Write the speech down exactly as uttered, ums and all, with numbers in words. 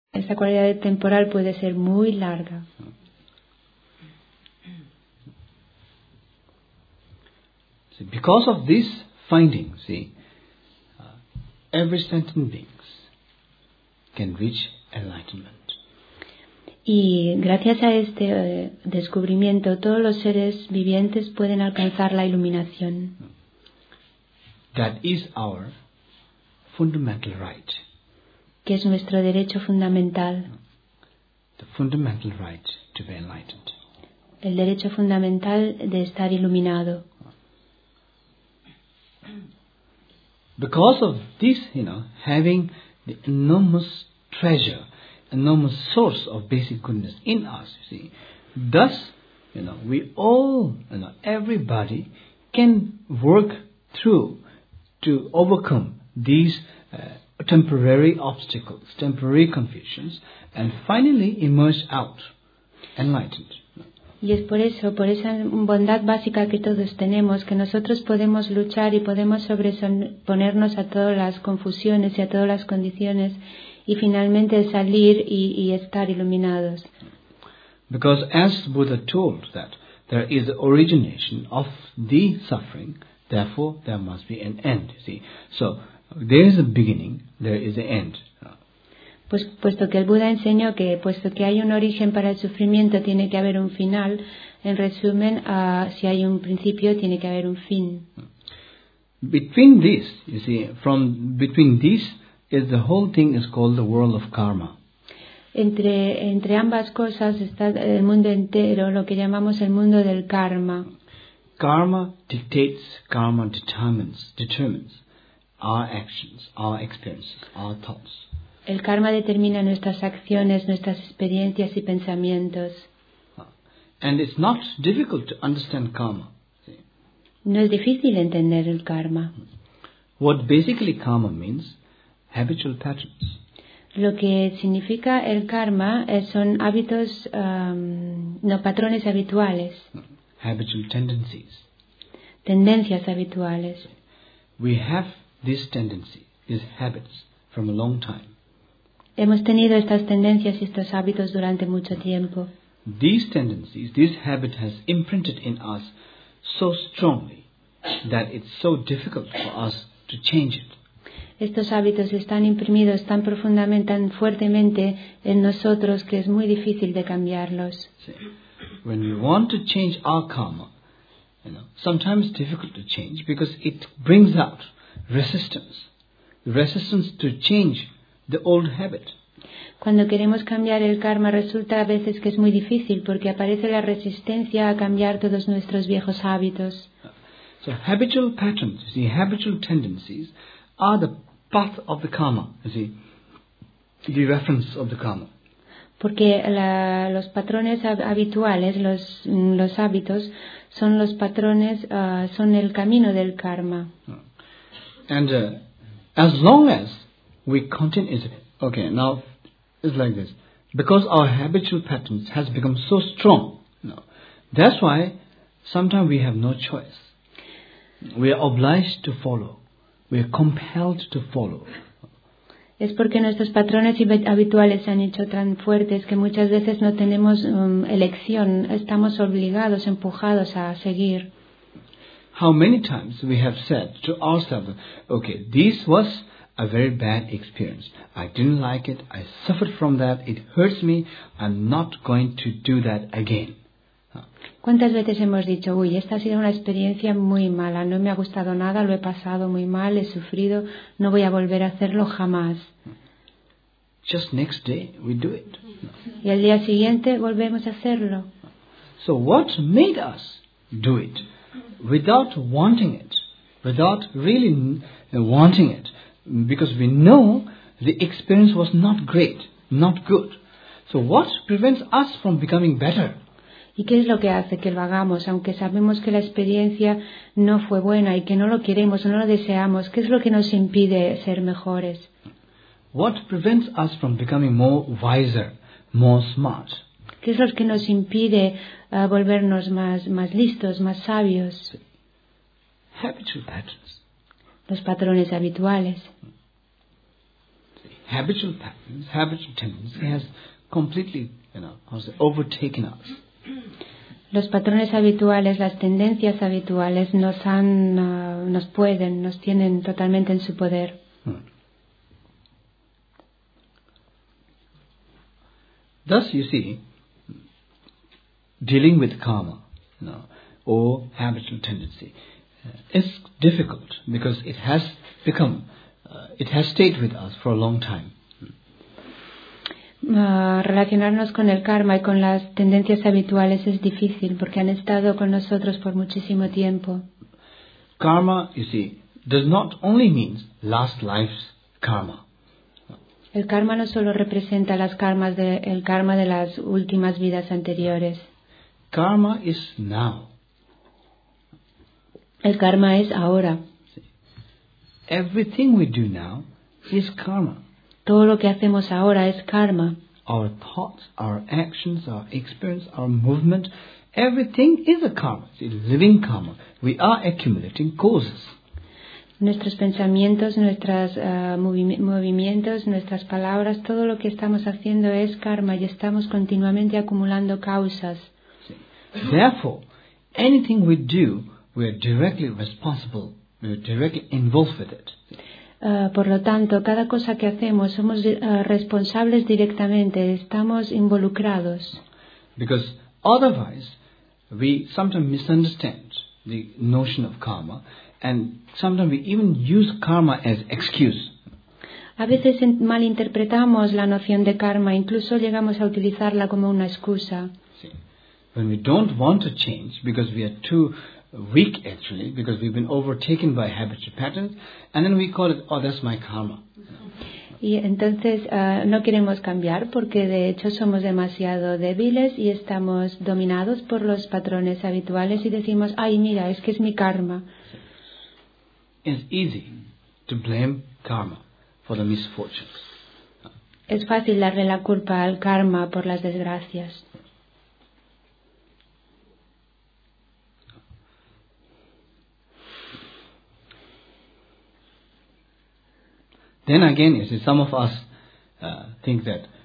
esa cualidad temporal puede ser muy larga. See, because of this finding, see, uh, every sentient beings can reach enlightenment. Y gracias a este eh, descubrimiento, todos los seres vivientes pueden alcanzar la iluminación. That is our fundamental right. Que es nuestro derecho fundamental. The fundamental right to be enlightened. El derecho fundamental de estar iluminado. Because of this, you know, having the enormous treasure, enormous source of basic goodness in us, you see, thus, you know, we all, you know, everybody can work through to overcome these uh, temporary obstacles, temporary confusions, and finally emerge out enlightened. Y es por eso, por esa bondad básica que todos tenemos, que nosotros podemos luchar y podemos sobreponernos a todas las confusiones y a todas las condiciones y finalmente salir y, y estar iluminados. Because as Buddha told that there is the origination of the suffering, therefore there must be an end. See, so there is a beginning, there is an end. Pues puesto que el Buda enseñó que puesto que hay un origen para el sufrimiento tiene que haber un final, en resumen, uh, si hay un principio tiene que haber un fin. Between this, you see, from between this is the whole thing is called the world of karma. Entre entre ambas cosas está el mundo entero, lo que llamamos el mundo del karma. Karma dictates, karma determines, determines our actions, our experiences, our thoughts. El karma determina nuestras acciones, nuestras experiencias y pensamientos. And it's not difficult to understand karma. See? No es difícil entender el karma. What basically karma means, habitual patterns. Lo que significa el karma eh, son hábitos, um, no patrones habituales. Habitual tendencies. Tendencias habituales. We have this tendency, these habits from a long time. Hemos tenido estas tendencias y estos hábitos durante mucho tiempo. These tendencies, this habit has imprinted in us so strongly that it's so difficult for us to change it. Estos hábitos están imprimidos tan profundamente, tan fuertemente en nosotros que es muy difícil de cambiarlos. See, when we want to change our karma, you know, sometimes it's difficult to change because it brings out resistance, resistance to change the old habit. Cuando queremos cambiar el karma resulta a veces que es muy difícil porque aparece la resistencia a cambiar todos nuestros viejos hábitos. So habitual patterns, you see, habitual tendencies are the path of the karma, you see, the reference of the karma. Porque la, los patrones habituales, los, los hábitos, son los patrones, uh, son el camino del karma. And uh, as long as we continue, okay, now it's like this. Because our habitual patterns has become so strong, you know, that's why sometimes we have no choice. We are obliged to follow. We are compelled to follow. Es porque nuestros patrones habituales se han hecho tan fuertes que muchas veces no tenemos um, elección, estamos obligados, empujados a seguir. How many times we have said to ourselves, okay, this was a very bad experience. I didn't like it. I suffered from that. It hurts me. I'm not going to do that again. ¿Cuántas veces hemos dicho, uy, esta ha sido una experiencia muy mala, no me ha gustado nada, lo he pasado muy mal, he sufrido, no voy a volver a hacerlo jamás? Just next day we do it. Y al día siguiente volvemos a hacerlo. So what made us do it without wanting it, without really wanting it? Because we know the experience was not great, not good. So what prevents us from becoming better? ¿Y qué es lo que hace que lo hagamos, aunque sabemos que la experiencia no fue buena y que no lo queremos o no lo deseamos? ¿Qué es lo que nos impide ser mejores? What prevents us from becoming more wiser, more smart? ¿Qué es lo que nos impide uh, volvernos más, más listos, más sabios? Habitual patterns. Los patrones habituales. habitual patterns, habitual tendencies has completely, you know, how to say, overtaken us. Los patrones habituales, las tendencias habituales nos han, uh, nos pueden, nos tienen totalmente en su poder. Hmm. Thus, you see, dealing with karma, you know, or habitual tendency, uh, is difficult because it has become, uh, it has stayed with us for a long time. Uh, relacionarnos con el karma y con las tendencias habituales es difícil porque han estado con nosotros por muchísimo tiempo. Karma, you see, does not only mean last life's karma. El karma no solo representa las karmas de, el karma de las últimas vidas anteriores. Karma is now. El karma es ahora. Everything we do now is karma. Todo lo que hacemos ahora es karma. Our thoughts, our actions, our experience, our movement, everything is a karma. See, living karma. We are accumulating causes. Nuestros pensamientos, nuestros uh, movi- movimientos, nuestras palabras, todo lo que estamos haciendo es karma y estamos continuamente acumulando causas. See, therefore, anything we do, we are directly responsible. We are directly involved with it. Uh, por lo tanto, cada cosa que hacemos somos uh, responsables directamente, estamos involucrados. Because otherwise, we sometimes misunderstand the notion of karma, and sometimes we even use karma as excuse. A veces en- malinterpretamos la noción de karma, incluso llegamos a utilizarla como una excusa. See, when we don't want to change because we are too weak actually, because we've been overtaken by habitual patterns, and then we call it, oh, that's my karma. Y entonces uh, no queremos cambiar porque de hecho somos demasiado débiles y estamos dominados por los patrones habituales y decimos, ay mira, es que es mi karma. It's easy to blame karma for the misfortunes. Es fácil darle la culpa al karma por las desgracias. Then again, you see, some of us uh, think that